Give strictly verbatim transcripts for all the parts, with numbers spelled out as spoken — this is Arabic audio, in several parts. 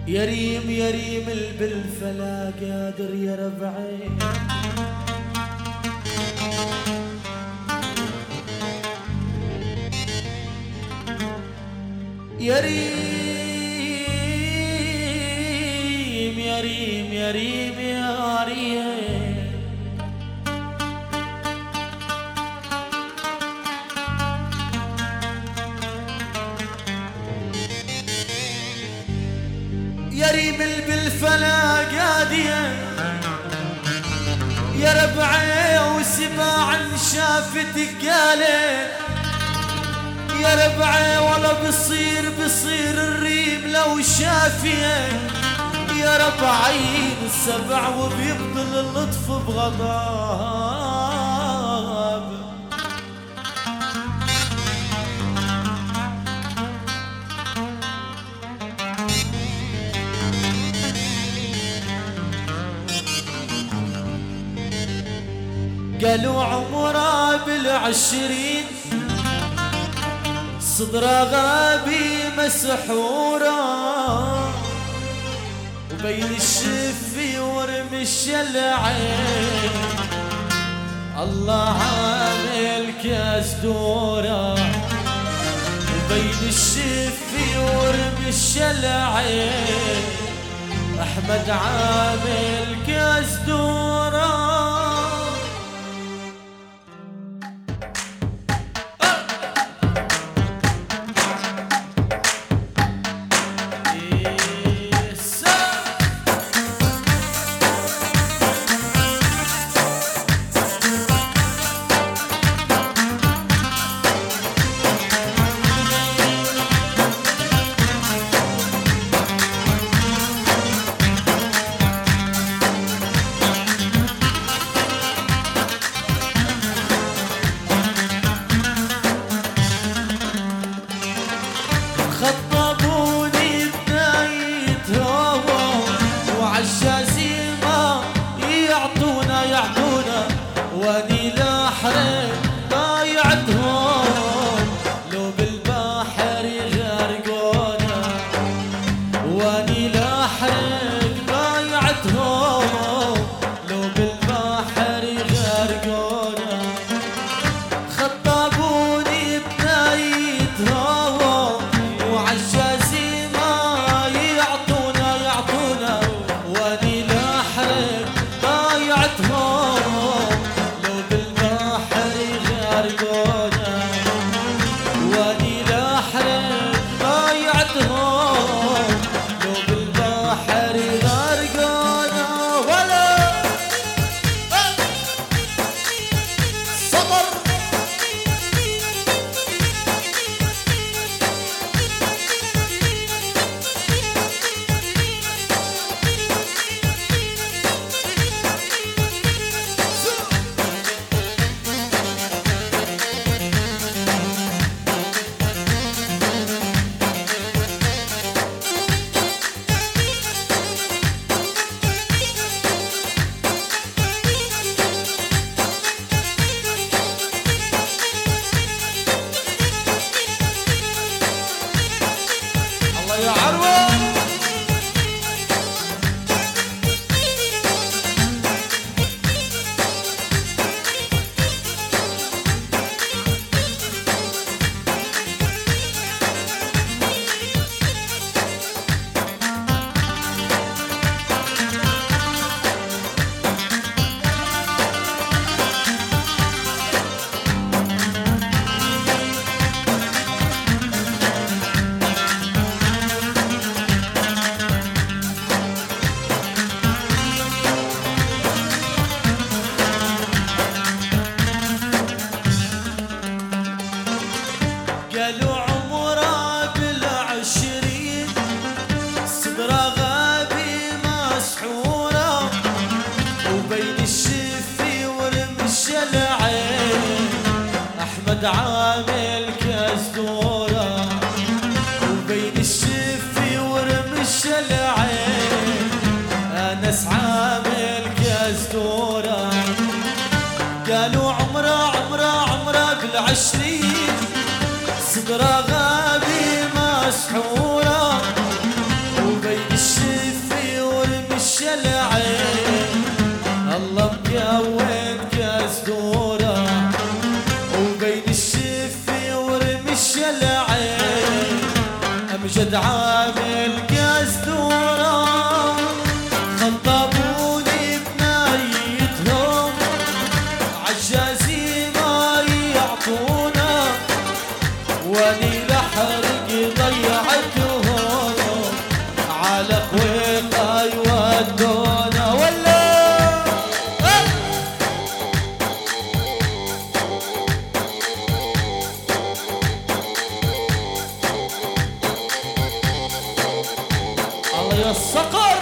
يا ريم يا ريم البلفلا قادر يا ربعي، يا ريم يا ريم يا ريم يا ريم يا ريم البلفلا قادية يا ربعي وسباع شافتك قالت يا ربعي ولا بصير بصير الريم لو شافيه يا ربعين السبع وبيبطل اللطف بغضب. قالوا عمره بالعشرين صدره غابي مسحوره وبين الشفي ورمش العين الله عامل كاس دوره وبين الشفي ورمش العين احمد عامل كاس دوره. واني لاحرق ضايعتهم لو بالبحر غرقونا واني لاحرق ضايعتهم لو بالبحر غرقونا خطبوني بنايتهم وعالجزيمة يعطونا يعطونا واني لاحرق ضايعتهم واني لاحرق ضايعتهم لو بالبحر غرقونا ولا صبر. يا عروة قالوا عمره بالعشرين صدره غابي مسحوره وبين الشفي ورمش العين احمد عامل كاس دوره وبين الشفي ورمش العين انس عامل كاس دوره قالوا عمره عمره عمره بالعشرين صدره غابي مسحوره وبين الشفي وجد عامل قسطورة خطبوني بنايتهم عالجازي ما يعطونا واني لحرق ضيعتهم على قويقة يودونا ولا الله يا الصقر.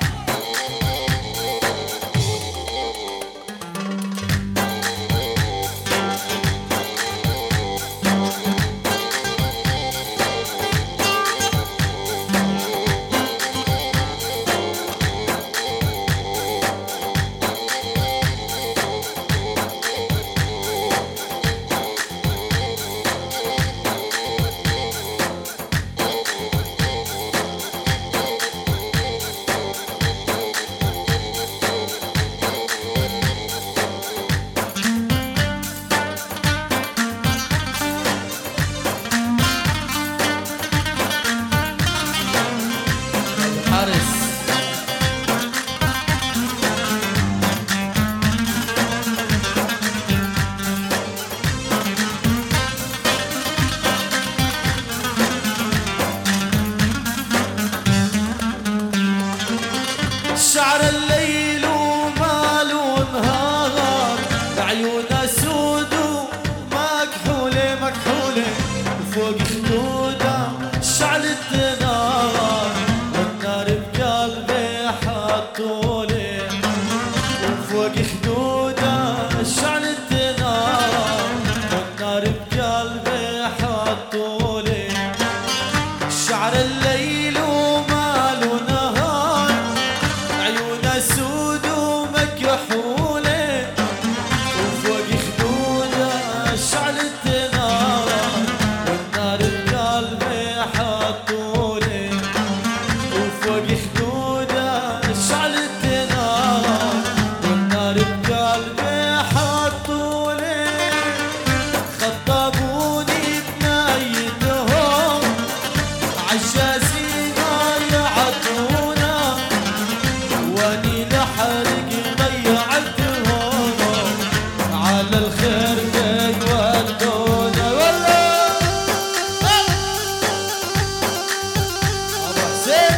شعر الليل ومال ونهار بعيونه سود ومكحوله مكحوله وفوق خدوده شعلة نار والنار بقلبي حطولي وفوق خدوده شعلة نار والنار بقلبي حطولي شعر الليل ومال ونهار عيونه سود ومكحوله وفوق خدوده شعلة نار والنار بقلبي حطولي وفوق خدوده شعلة نار والنار بقلبي حطولي خطبوني بنايتهم عالجازي ما يعطونا واني لحرق ضيعتهم على الخير يودونا ولا ابو حسين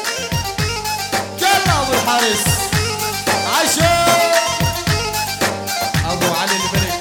كان ابو الحارس عشو ابو علي الملك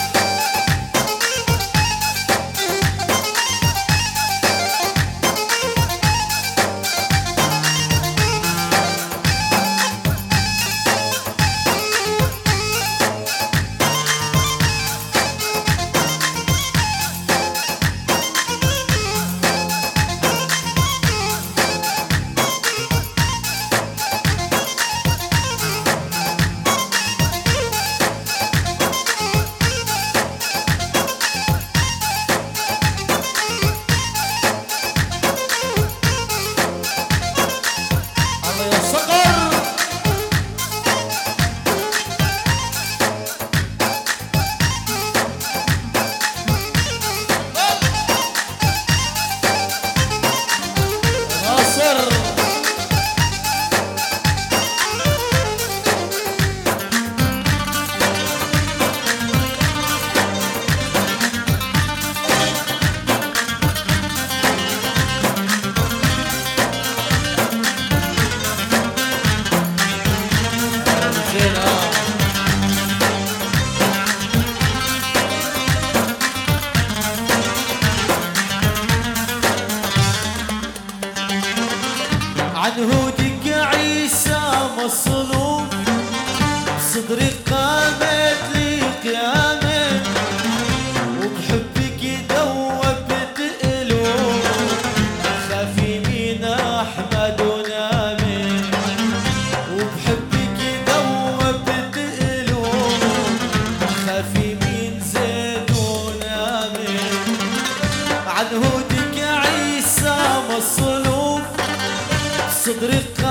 عنهودك عيسى مصلوب صدري قامت لي قيامه وبحبك دوبت قلوب خافي من احمد ونامي وبحبك دوبت قلوب خافي من زيد ونامي عنهودك عيسى مصلوب صدري